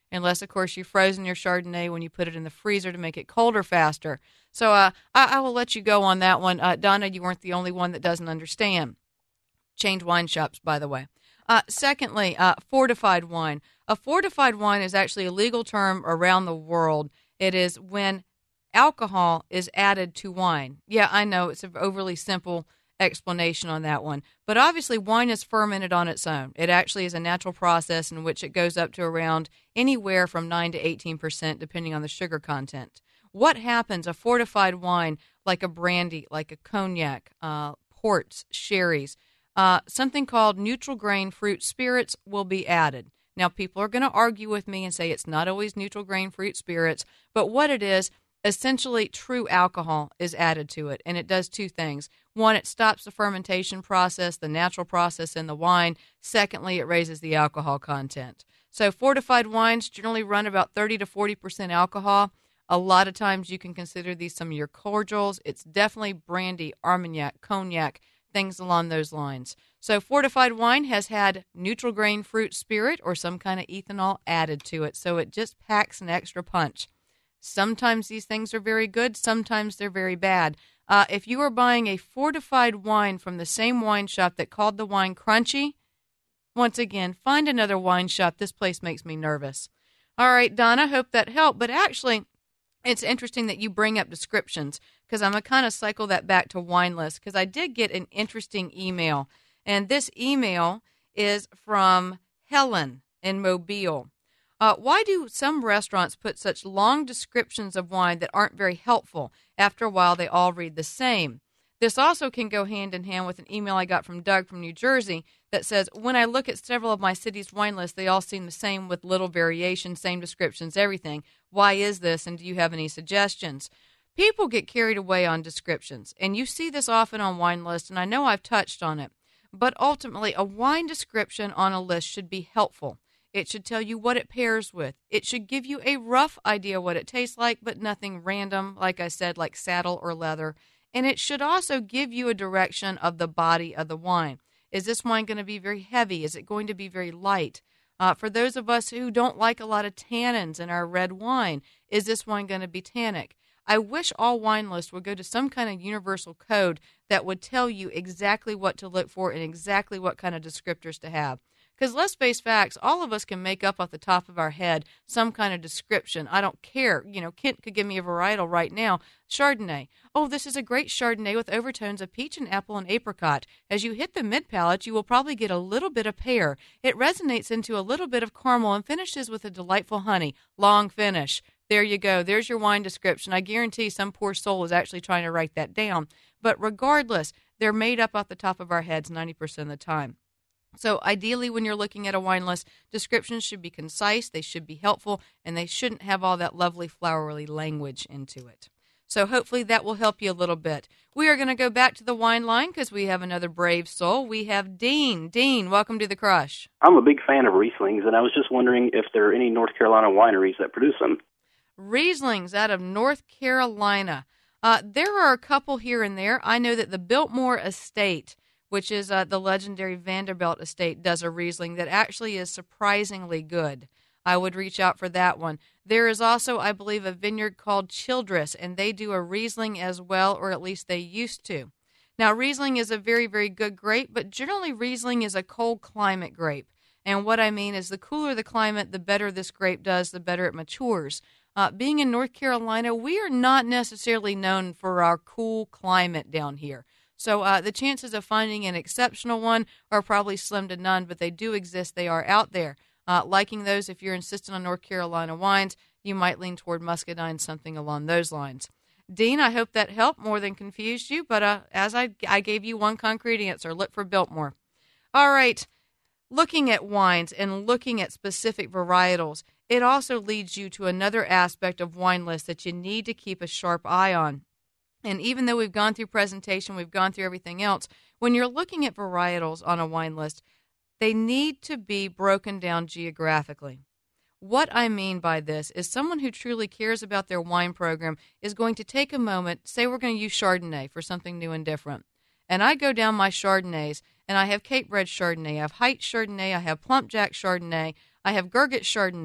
unless, of course, you've frozen your Chardonnay when you put it in the freezer to make it colder faster. So uh, I, I will let you go on that one. Uh, Donna, you weren't the only one that doesn't understand. Change wine shops, by the way. Uh, secondly, uh, fortified wine. A fortified wine is actually a legal term around the world. It is when alcohol is added to wine. Yeah, I know it's an overly simple explanation on that one. But obviously, wine is fermented on its own. It actually is a natural process in which it goes up to around anywhere from nine to eighteen percent, depending on the sugar content. What happens? A fortified wine, like a brandy, like a cognac, uh, ports, sherries, uh, something called neutral grain fruit spirits will be added. Now, people are going to argue with me and say it's not always neutral grain fruit spirits, but what it is, essentially true alcohol is added to it, and it does two things. One, it stops the fermentation process, the natural process in the wine. Secondly, it raises the alcohol content. So fortified wines generally run about thirty to forty percent alcohol. A lot of times you can consider these some of your cordials. It's definitely brandy, Armagnac, cognac, things along those lines. So fortified wine has had neutral grain fruit spirit or some kind of ethanol added to it, so it just packs an extra punch. Sometimes these things are very good, sometimes they're very bad. Uh, if you are buying a fortified wine from the same wine shop that called the wine crunchy, once again, find another wine shop. This place makes me nervous. All right, Donna, hope that helped. But actually, it's interesting that you bring up descriptions because I'm going to kind of cycle that back to wine list because I did get an interesting email. And this email is from Helen in Mobile. Uh, why do some restaurants put such long descriptions of wine that aren't very helpful? After a while, they all read the same. This also can go hand in hand with an email I got from Doug from New Jersey that says, when I look at several of my city's wine lists, they all seem the same with little variation, same descriptions, everything. Why is this, and do you have any suggestions? People get carried away on descriptions, and you see this often on wine lists, and I know I've touched on it. But ultimately, a wine description on a list should be helpful. It should tell you what it pairs with. It should give you a rough idea what it tastes like, but nothing random, like I said, like saddle or leather. And it should also give you a direction of the body of the wine. Is this wine going to be very heavy? Is it going to be very light? Uh, for those of us who don't like a lot of tannins in our red wine, is this wine going to be tannic? I wish all wine lists would go to some kind of universal code that would tell you exactly what to look for and exactly what kind of descriptors to have. Because let's face facts, all of us can make up off the top of our head some kind of description. I don't care. You know, Kent could give me a varietal right now. Chardonnay. Oh, this is a great Chardonnay with overtones of peach and apple and apricot. As you hit the mid-palate, you will probably get a little bit of pear. It resonates into a little bit of caramel and finishes with a delightful honey. Long finish. There you go. There's your wine description. I guarantee some poor soul is actually trying to write that down. But regardless, they're made up off the top of our heads ninety percent of the time. So ideally, when you're looking at a wine list, descriptions should be concise, they should be helpful, and they shouldn't have all that lovely flowery language into it. So hopefully that will help you a little bit. We are going to go back to the wine line because we have another brave soul. We have Dean. Dean, welcome to the Crush. I'm a big fan of Rieslings, and I was just wondering if there are any North Carolina wineries that produce them. Rieslings out of North Carolina. Uh, there are a couple here and there. I know that the Biltmore Estate, which is uh, the legendary Vanderbilt estate, does a Riesling that actually is surprisingly good. I would reach out for that one. There is also, I believe, a vineyard called Childress, and they do a Riesling as well, or at least they used to. Now, Riesling is a very, very good grape, but generally Riesling is a cold climate grape. And what I mean is the cooler the climate, the better this grape does, the better it matures. Uh, being in North Carolina, we are not necessarily known for our cool climate down here. So uh, the chances of finding an exceptional one are probably slim to none, but they do exist. They are out there. Uh, liking those, if you're insistent on North Carolina wines, you might lean toward Muscadine, something along those lines. Dean, I hope that helped more than confused you, but uh, as I, I gave you one concrete answer, look for Biltmore. All right, looking at wines and looking at specific varietals, it also leads you to another aspect of wine lists that you need to keep a sharp eye on. And even though we've gone through presentation, we've gone through everything else, when you're looking at varietals on a wine list, they need to be broken down geographically. What I mean by this is someone who truly cares about their wine program is going to take a moment, say we're going to use Chardonnay for something new and different. And I go down my Chardonnays, and I have Cape Red Chardonnay, I have Height Chardonnay, I have Plump Jack Chardonnay, I have Gurgit Chardonnay.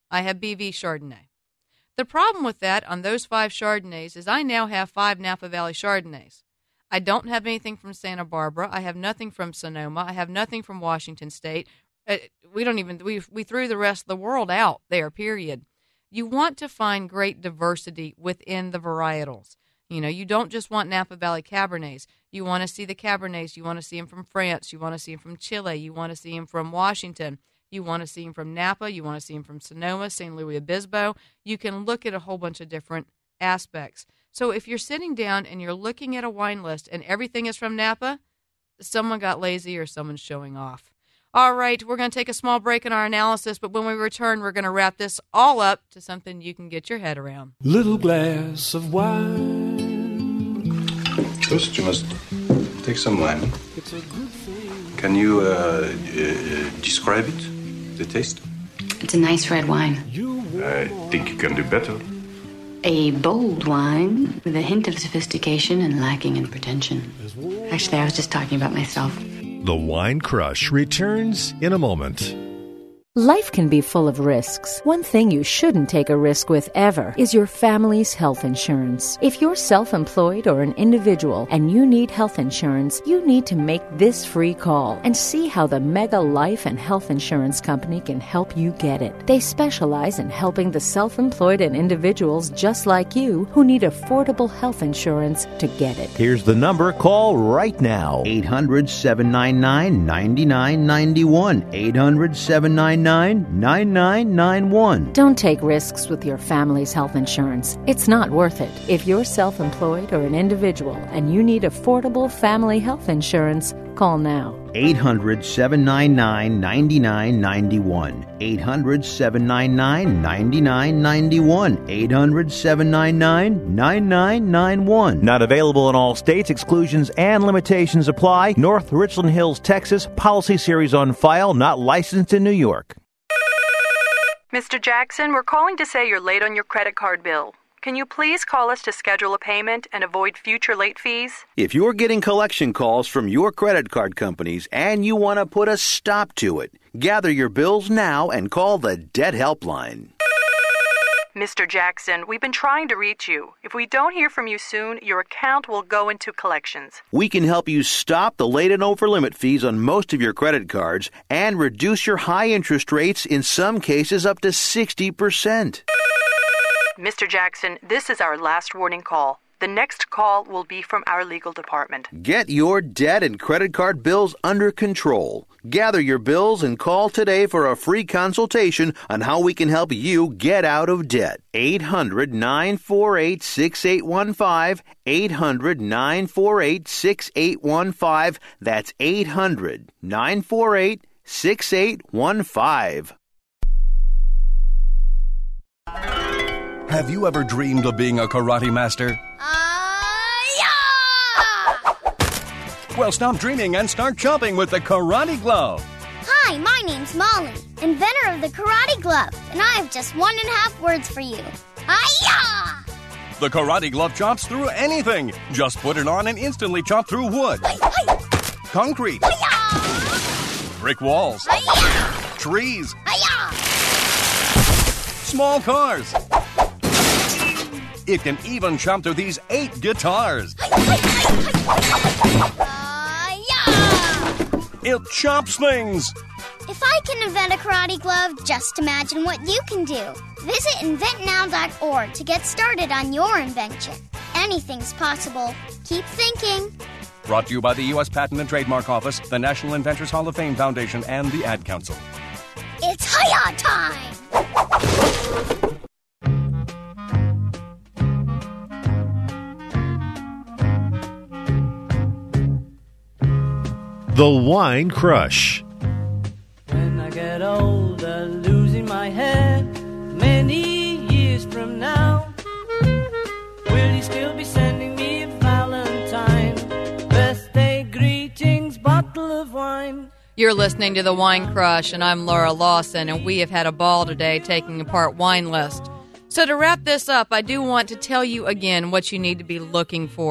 I have B V Chardonnay. The problem with that on those five Chardonnays is I now have five Napa Valley Chardonnays. I don't have anything from Santa Barbara. I have nothing from Sonoma. I have nothing from Washington State. Uh, we don't even, we we threw the rest of the world out there, period. You want to find great diversity within the varietals. You know, you don't just want Napa Valley Cabernets. You want to see the Cabernets. You want to see them from France. You want to see them from Chile. You want to see them from Washington. You want to see them from Napa. You want to see them from Sonoma, Saint Louis Obispo. You can look at a whole bunch of different aspects. So if you're sitting down and you're looking at a wine list and everything is from Napa, someone got lazy or someone's showing off. All right, we're going to take a small break in our analysis, but when we return, we're going to wrap this all up to something you can get your head around. Little glass of wine. First, you must take some wine. Can you uh, uh, describe it, the taste? It's a nice red wine. I think you can do better. A bold wine with a hint of sophistication and lacking in pretension. Actually, I was just talking about myself. The Wine Crush returns in a moment. Life can be full of risks. One thing you shouldn't take a risk with ever is your family's health insurance. If you're self-employed or an individual and you need health insurance, you need to make this free call and see how the Mega Life and Health Insurance Company can help you get it. They specialize in helping the self-employed and individuals just like you who need affordable health insurance to get it. Here's the number. Call right now. eight hundred, seven nine nine, nine nine nine one. eight hundred, seven nine nine, nine nine nine one. Don't take risks with your family's health insurance. It's not worth it. If you're self-employed or an individual and you need affordable family health insurance, call now. eight hundred, seven nine nine, nine nine nine one. eight hundred, seven nine nine, nine nine nine one. eight hundred, seven nine nine, nine nine nine one. Not available in all states. Exclusions and limitations apply. North Richland Hills, Texas. Policy series on file. Not licensed in New York. Mister Jackson, we're calling to say you're late on your credit card bill. Can you please call us to schedule a payment and avoid future late fees? If you're getting collection calls from your credit card companies and you want to put a stop to it, gather your bills now and call the Debt Helpline. Mister Jackson, we've been trying to reach you. If we don't hear from you soon, your account will go into collections. We can help you stop the late and over limit fees on most of your credit cards and reduce your high interest rates, in some cases up to sixty percent. Mister Jackson, this is our last warning call. The next call will be from our legal department. Get your debt and credit card bills under control. Gather your bills and call today for a free consultation on how we can help you get out of debt. eight hundred, nine four eight, six eight one five. eight hundred, nine four eight, six eight one five. That's eight hundred, nine four eight, six eight one five. Have you ever dreamed of being a karate master? Uh, yeah! Well, stop dreaming and start chomping with the Karate Glove. Hi, my name's Molly, inventor of the Karate Glove, and I have just one and a half words for you. Hi-ya! The Karate Glove chomps through anything. Just put it on and instantly chomp through wood, Hi-ya! concrete, Hi-ya! brick walls, Hi-ya! trees, Hi-ya! small cars. It can even chomp through these eight guitars. It chomps things. If I can invent a karate glove, just imagine what you can do. Visit invent now dot org to get started on your invention. Anything's possible. Keep thinking. Brought to you by the U S Patent and Trademark Office, the National Inventors Hall of Fame Foundation, and the Ad Council. It's Hi-Ya time! The Wine Crush. When I get older, losing my head, many years from now, will you still be sending me a Valentine? Birthday greetings, bottle of wine. You're listening to The Wine Crush, and I'm Laura Lawson, and we have had a ball today taking apart Wine List. So to wrap this up, I do want to tell you again what you need to be looking for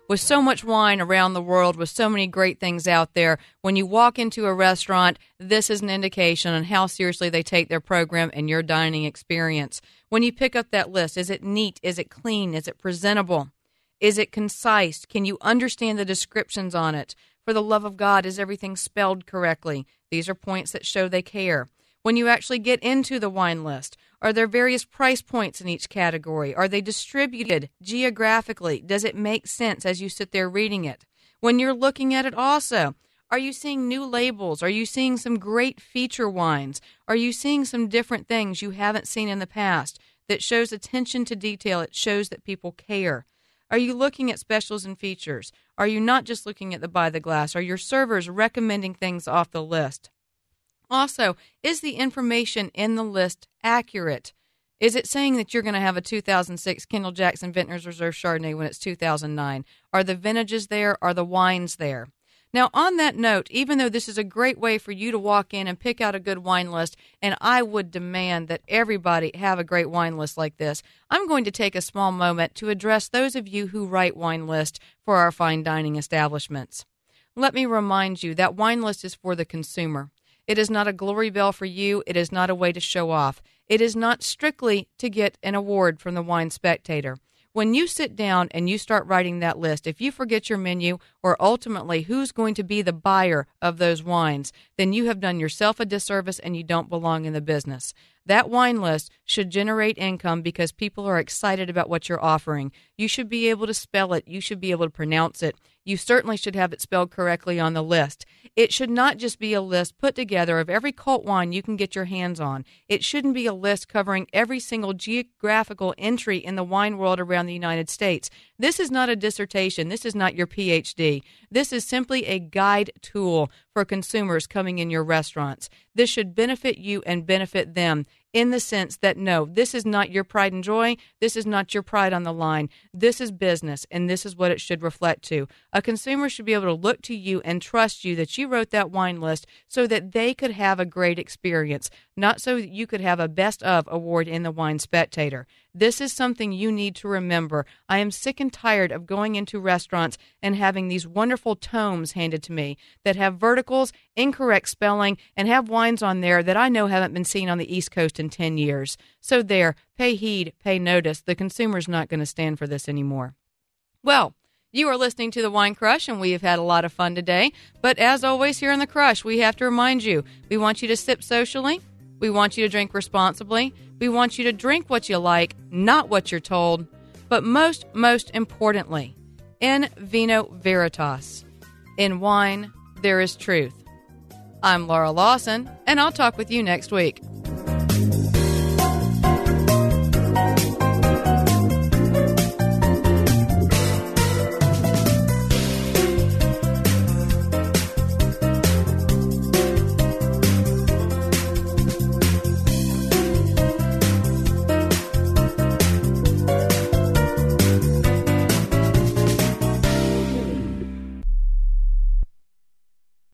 With so much wine around the world, with so many great things out there, when you walk into a restaurant, this is an indication on how seriously they take their program and your dining experience. When you pick up that list, is it neat? Is it clean? Is it presentable? Is it concise? Can you understand the descriptions on it? For the love of God, is everything spelled correctly? These are points that show they care. When you actually get into the wine list, are there various price points in each category? Are they distributed geographically? Does it make sense as you sit there reading it? When you're looking at it also, are you seeing new labels? Are you seeing some great feature wines? Are you seeing some different things you haven't seen in the past that shows attention to detail? It shows that people care. Are you looking at specials and features? Are you not just looking at the by the glass? Are your servers recommending things off the list? Also, is the information in the list accurate? Is it saying that you're going to have a two thousand six Kendall Jackson Vintners Reserve Chardonnay when it's two thousand nine? Are the vintages there? Are the wines there? Now, on that note, even though this is a great way for you to walk in and pick out a good wine list, and I would demand that everybody have a great wine list like this, I'm going to take a small moment to address those of you who write wine lists for our fine dining establishments. Let me remind you that wine list is for the consumer. It is not a glory bell for you. It is not a way to show off. It is not strictly to get an award from the Wine Spectator. When you sit down and you start writing that list, if you forget your menu or ultimately who's going to be the buyer of those wines, then you have done yourself a disservice and you don't belong in the business. That wine list should generate income because people are excited about what you're offering. You should be able to spell it. You should be able to pronounce it. You certainly should have it spelled correctly on the list. It should not just be a list put together of every cult wine you can get your hands on. It shouldn't be a list covering every single geographical entry in the wine world around the United States. This is not a dissertation. This is not your P H D. This is simply a guide tool for consumers coming in your restaurants. This should benefit you and benefit them in the sense that, no, this is not your pride and joy. This is not your pride on the line. This is business, and this is what it should reflect to. A consumer should be able to look to you and trust you that you wrote that wine list so that they could have a great experience, not so that you could have a best of award in the Wine Spectator. This is something you need to remember. I am sick and tired of going into restaurants and having these wonderful tomes handed to me that have verticals, incorrect spelling, and have wines on there that I know haven't been seen on the East Coast in ten years. So there, pay heed, pay notice. The consumer's not going to stand for this anymore. Well, you are listening to The Wine Crush, and we have had a lot of fun today. But as always here in The Crush, we have to remind you, we want you to sip socially. We want you to drink responsibly. We want you to drink what you like, not what you're told. But most, most importantly, in vino veritas, in wine, there is truth. I'm Laura Lawson, and I'll talk with you next week.